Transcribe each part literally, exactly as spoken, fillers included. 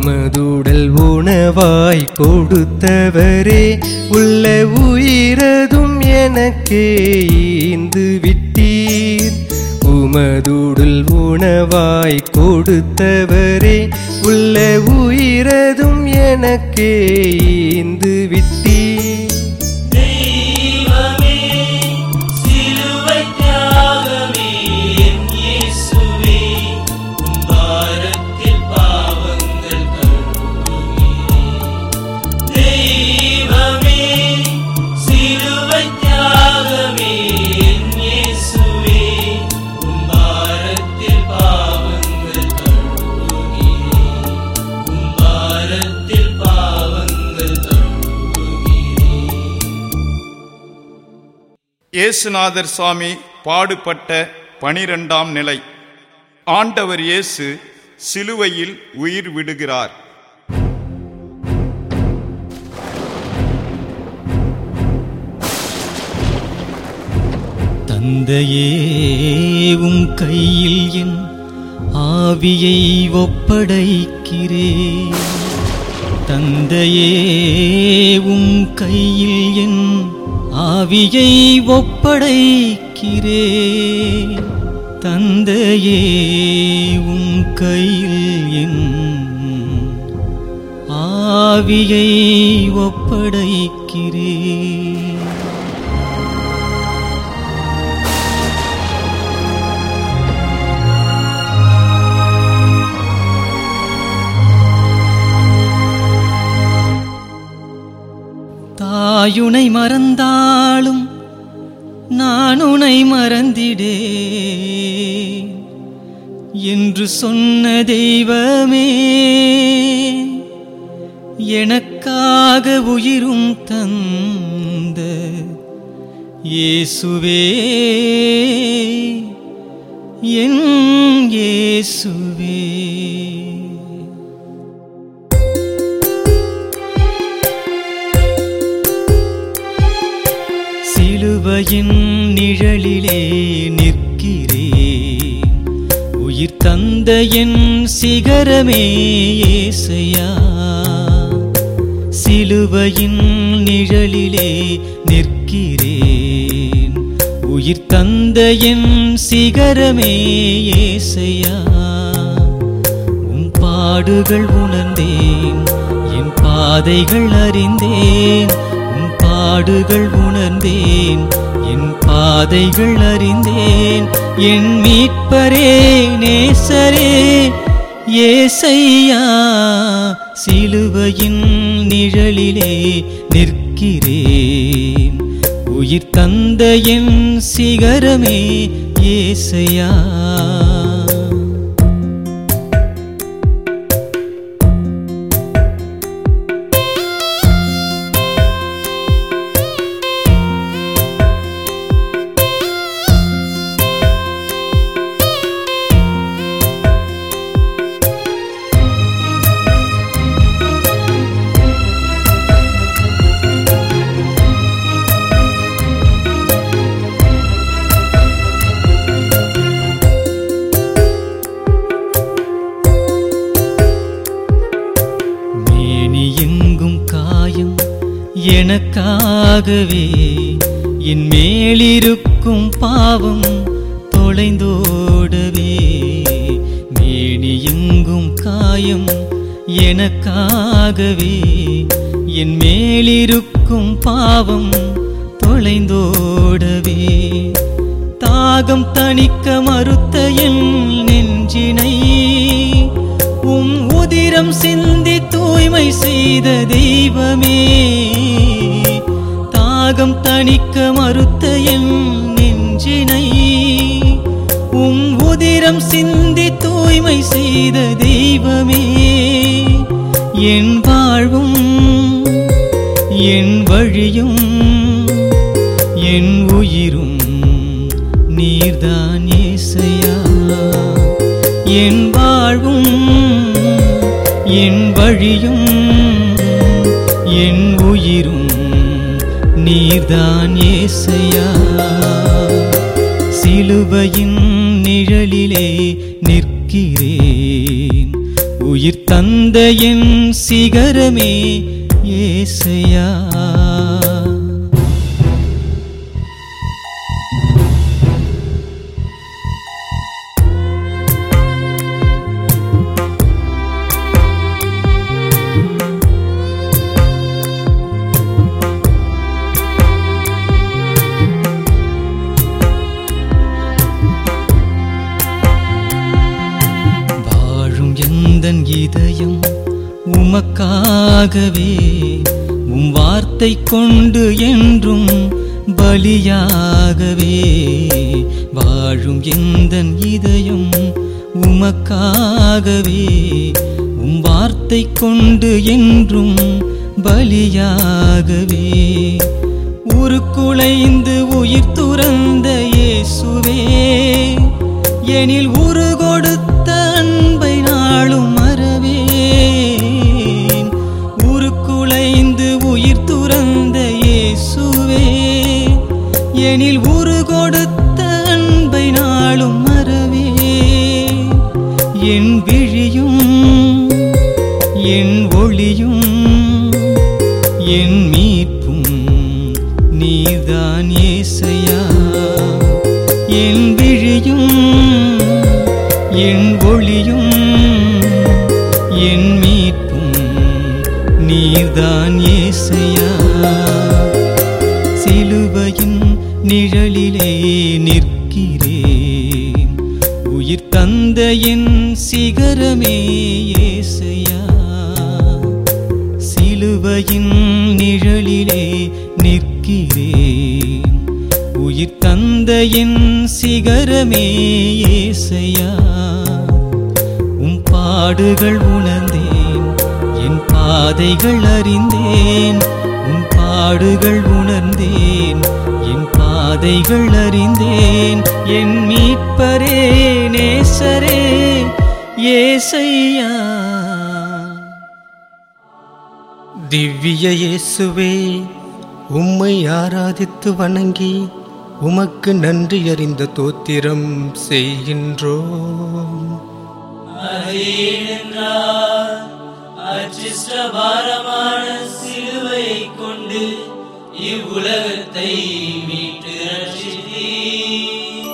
உமதுடல் உணவாய் கொடுத்தவரே, உள்ள உயிரதும் எனக்கே ஈந்து விட்டீர். உமதுடல் உணவாய் கொடுத்தவரே, உள்ள உயிரதும் எனக்கே ஈந்து விட்டீர். இயேசுநாதர் சுவாமி பாடுபட்ட பனிரெண்டாம் நிலை. ஆண்டவர் இயேசு சிலுவையில் உயிர் விடுகிறார். தந்தையே, உம் கையில் என் ஆவியை ஒப்படைக்கிறேன். தந்தையே, உம் கையில் என் ஆவியை ஒப்படைக்கிறேன். தந்தையே, உம் கையில் என் ஆவியை ஒப்படைக்கிறேன். தாயுனை மறந்தாலும் நான் உனை மறந்திடேன் என்று சொன்ன தெய்வமே, எனக்காக உயிரும் தந்த இயேசுவே, என் இயேசுவே. சிலுவையின் நிழலிலே நிற்கிறேன், உயிர் தந்த என் சிகரமே இயேசையா. சிலுவையின் நிழலிலே நிற்கிறேன், உயிர் தந்த என் சிகரமே இயேசையா. உம் பாடுகள் உணர்ந்தேன், என் பாதைகள் அறிந்தேன். உம் பாடுகள் உணர்ந்தேன், என் பாதைகள் அறிந்தேன். என் மீட்பரே, நேசரே இயேசையா. சிலுவையின் நிழலிலே நிற்கிறேன், உயிர் தந்த என் சிகரமே இயேசையா. எனக்காகவே என் மேலிருக்கும் பாவம் தொலைந்தோடவே, மேனி எங்கும் காயம் எனக்காகவே என் மேலிருக்கும் பாவம் தொலைந்தோடவே. தாகம் தணிக்க மறுத்த என் நெஞ்சினை உம் உதிரம் சிந்தி தூய்மை செய்த தெய்வமே. தாகம் தணிக்க மறுத்த என் நெஞ்சினை உம் உதிரம் சிந்தி தூய்மை செய்த தெய்வமே. என் வாழ்வும் என் வழியும் என் உயிரும் நீர்தான் இயேசையா. என் வாழ்வும் என் வழியும் என் உயிரும் நீர்தான் இயேசையா. சிலுவையின் நிழலிலே நிற்கிறேன், உயிர் தந்த என் சிகரமே ஏசையா. இதயம் உமக்காகவே உம் வார்த்தை கொண்டு என்றும் பலியாகவே வாழும் எந்தன் இதயம் உமக்காகவே உம் வார்த்தை கொண்டு என்றும் பலியாகவே உருக்குலைந்து உயிர் துறந்த இயேசுவே எனில் உரு கொடுத்த அன்பை நாளும் மறவேன். உருக்குலைந்து உயிர் துறந்த இயேசுவே எனில் உரு கொடுத்த அன்பை நாளும் மறவேன். என் விழியும் என் ஒளியும் என் மீட்பும் நீதான் ஏசையா. என் விழியும் என் ஒளியும் என் மீட்பும் நீதான் ஏசையா. சிலுவையின் நிழலிலே நிற்கிறேன் உயிர் தந்த என் சிகரமே ஏசையா. சிலுவையின் நிழலிலே நிற்கிறேன் உயிர் தந்த என் சிகரமே ஏசையா. உம் பாடுகள் உணர்ந்தேன் என் பாதைகள் அறிந்தேன். உம் பாடுகள் உணர்ந்தேன் என் பாதைகள் அறிந்தேன். என் மீட்பரே நேசரே ஏசையா. திவ்ய இயேசுவே, உம்மை ஆராதித்து வணங்கி உமக்கு நன்றி அறிந்த தோத்திரம் செய்கின்றோம். அச்சிஷ்டபாரமான சிலுவையை கொண்டு இவ்வுலகத்தை மீட்டு ரட்சித்தீர்.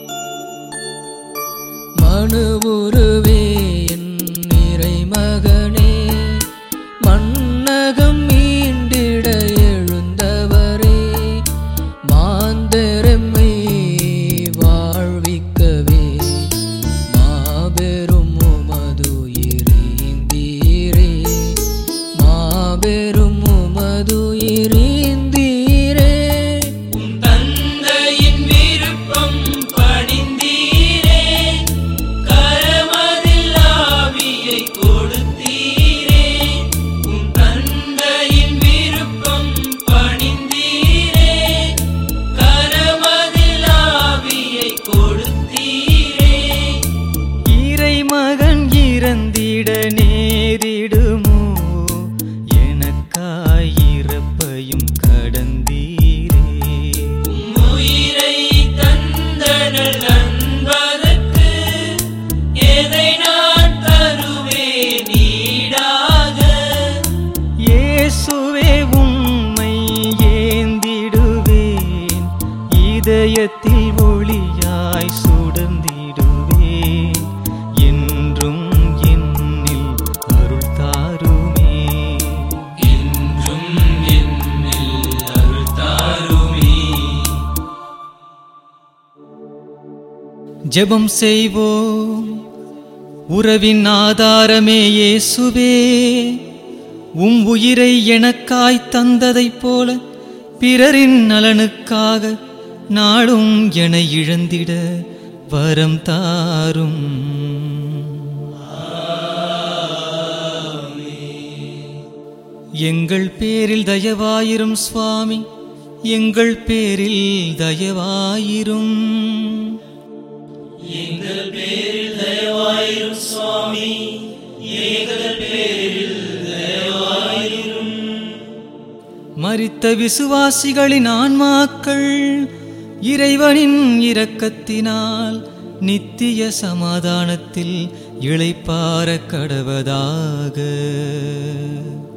மனுவுருவே என் இறை மகனே, மன்னகம் மீண்டிட எழுந்தவரே, மாந்தரெம்மை வாழ்விக்கவே மாபெரும் உமதுயிரீந்தீரே. மாபெரும் உமதுயிரீந்தீரே. உம் தந்தையின் விருப்பம் பணிந்தீரே, கரமதில் ஆவியை கொடுத்தீரே. உம் தந்தையின் விருப்பம் பணிந்தீரே, கரமதில் ஆவியை கொடுத்தீரே. இறை மகன் இறந்திட நேரிடுமோ, எனக்காய் இறப்பையும் கடந்தீரே. உயிரை தந்தனல் அன்பதற்கு எதை நான் தருவேன் நீடாக. இயேசுவே உம்மை ஏந்திடுவேன், இதயத்தில் ஒளியாய் சுடர்ந்திடுவேன். என்றும் என்னில் அருள் தாருமே, என்றும் என்னில் அருள் தாருமே. ஜெபம் செய்வோம். உறவின் ஆதாரமே இயேசுவே, உம் உயிரை எனக்காய் தந்ததைப் போல பிறரின் நலனுக்காக நாளும் என இழந்திட வரம் தாரும். எங்கள் பேரில் தயவாயிரும் சுவாமி, எங்கள் பேரில் தயவாயிரும். எங்கள் பேரில் தயவாயிரும் சுவாமி, எங்கள் பேரில் தயவாயிரும். மரித்த விசுவாசிகளின் ஆன்மாக்கள் இறைவனின் இரக்கத்தினால் நித்திய சமாதானத்தில் இளைப்பார கடவதாக.